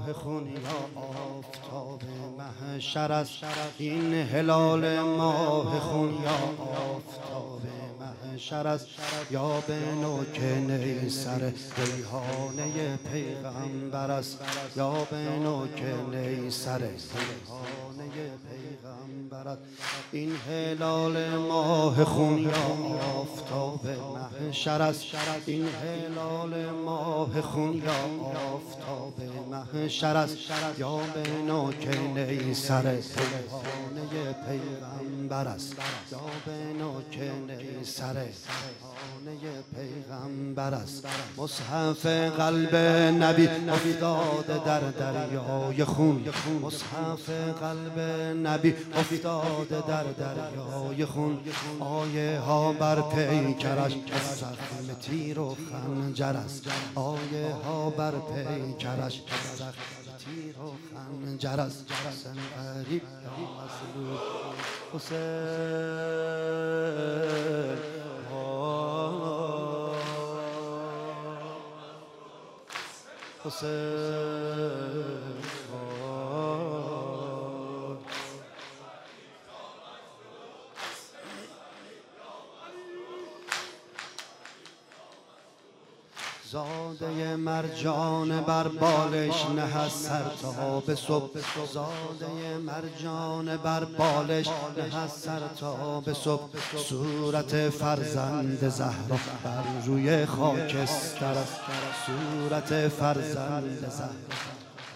خون یا آفتاب محشر است، این هلال ماه خون یا آفتاب محشر است، یا به نوک نیسر ریحانه پیغمبر است، یا به نوک نیسر ریحانه پیغمبر است. این هلال ماه خون یا آفتاب محشر است، این هلال ماه خون یا آفتاب محشر است، یا به نوک نیسر ریحانه پیغمبر است، یا به نوک نیسر ریحانه پیغمبر است. مصحف قلب نبی افتاده در دریای خون، مصحف قلب نبی افتاده در دریای خون، آیه ها بر پیکرش از زخم تیر و خنجر است، آیه ها بر پیکرش از زخم تیر و خنجر است. حسن غریب یا مظلوم حسین، حسین زاده مرجان بر بالش نه سر تا به صبح، زاده مرجان بر بالش نه سر تا به صبح، صورت فرزند زهرا بر روی خاکستر است، صورت فرزند زهرا.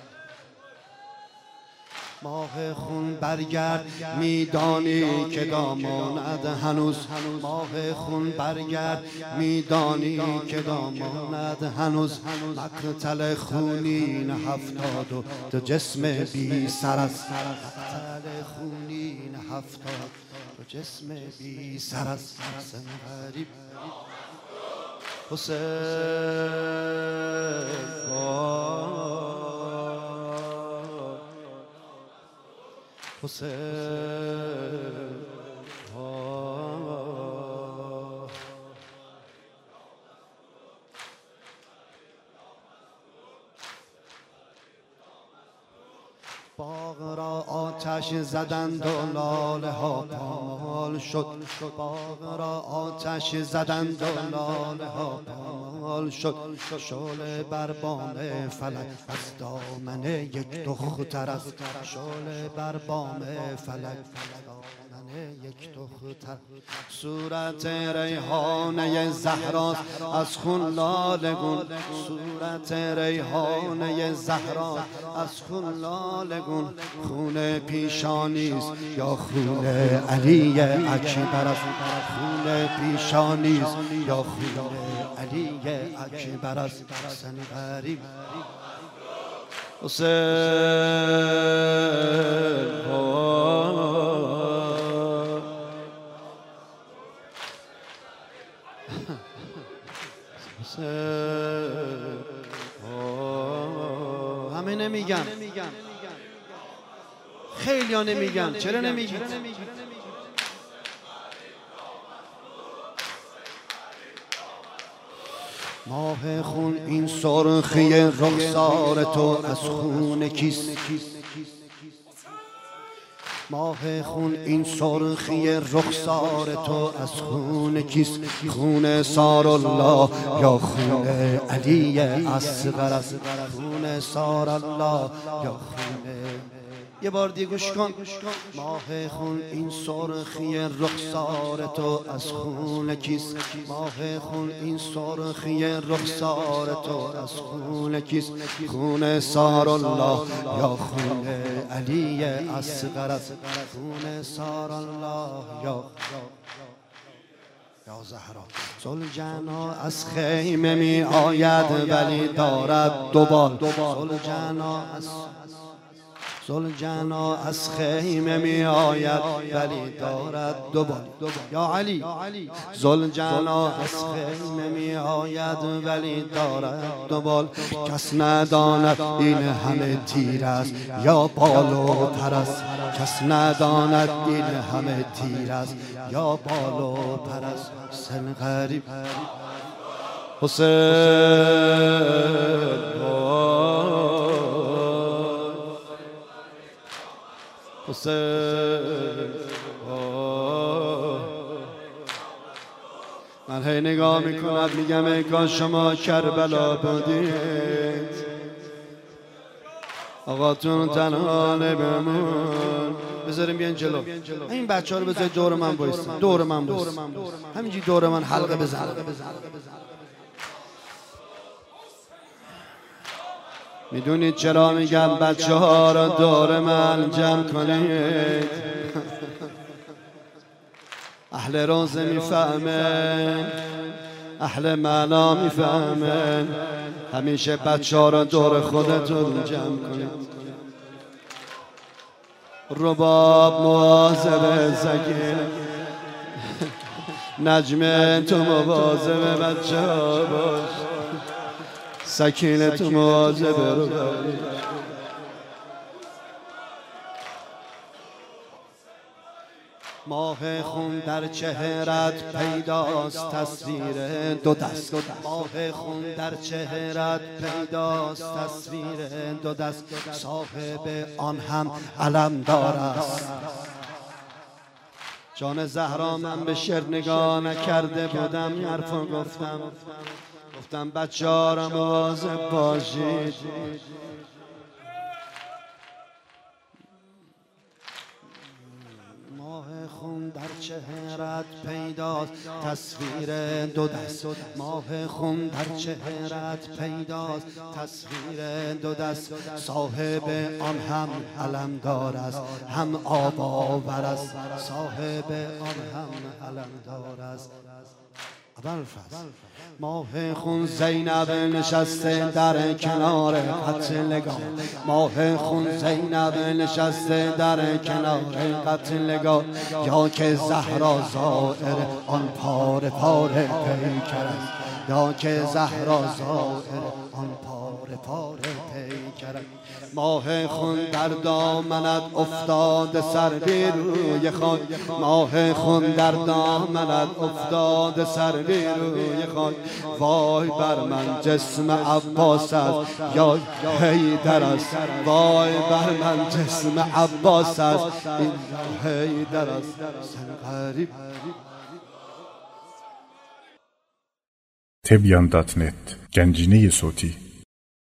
ماه خون برگرد میدانی که داماند هنوز، ماه خون برگرد میدانی که داماند هنوز، مقتل خونین 72 جسم بی سر است، مقتل خونین 72 جسم بی سر است. حسن غریب حسین حسین باغ را آتش زدند و لاله ها پامال شد، باغ را آتش زدند و لاله ها پامال شد، شعله بر بام فلک از دامن یک دختر است، شعله بر بام فلک یک دختر، صورت ریحانه زهراست از خون لاله گون، صورت ریحانه زهرا از خون لاله گون، خون پیشانیست یا خون علی اکبر است، خون پیشانیست یا خون علی اکبر است. حسن غریب حسین همه نمیگن، خیلی ها نمیگن، چرا نمیگید؟ ماه خون این سرخی رخسار تو از خون کیست؟ ماه خون این سرخی رخسار تو از خون کیست؟ خون سار الله یا خون علی اصغر است، خون سار الله یا خون. یه بار دیگه گوش کن. ماه خون این سرخی رخسار تو از خون کیست؟ ماه خون این سرخی رخسار تو از خون کیست؟ خون سار الله یا خون علی اصغر است، خون سار الله یا زهرا. زلجنا از خیمه می آید ولی دارد دوبال، زلجنا از خیمه می آید ولی دارد دوبال. یا علی زلجنا از خیمه می آید ولی دارد دوبال، کس نداند این همه تیر است یا بال و پر است، کس نداند این همه تیر است یا بال و پر است. حسن غریب حسین من هی نگاه میکنم میگم ای کاش شما کربلا بودید، آقاتون تنها بمون. بذاریم بیان جلو. این بچه ها رو بذارید دور من بایستن، دور من بایستن، همینجوری دور من حلقه بزن. میدونید چرا میگم بچه ها رو دور من جمع کنید؟ اهل روزه میفهمن، اهل معنا میفهمن. همیشه بچه ها رو دور خودتون جمع کنید. رباب مواظب سکینه، نجمه تو مواظب بچه ها باش، سکینه تو مواظب رباب. ماه خون در چهرت پیداست، تصویر دو دست. ماه خون در چهرت پیداست، تصویر دو دست. صاحب آن هم علمدار است. جان زهرا من به شعر نگاه نکرده بودم، این حرفو گفتم بچه ها را مواظب باشید. ماه خون در چهرت پیداست، تصویر دو دست. ماه خون در چهرت پیداست، تصویر دو دست. صاحب آن هم علمدار است، هم آب آور است. صاحب آن هم علمدار است. ماه خون زینب نشسته در کنار قتلگاه. ماه خون زینب نشسته در کنار قتلگاه. یا که زهرا زائر آن پاره پاره پیکر است، یا که زهرا زائر آن پاره پاره پیکر است. ماه خون در دامنت افتاده سر بی روی خاک. ماه خون در دامنت افتاده سر بی روی خاک. وای بر من جسم عباس است یا حیدر است، وای بر من جسم عباس است این حیدر است. سن غریب. Tebyan.net Gencine صوتی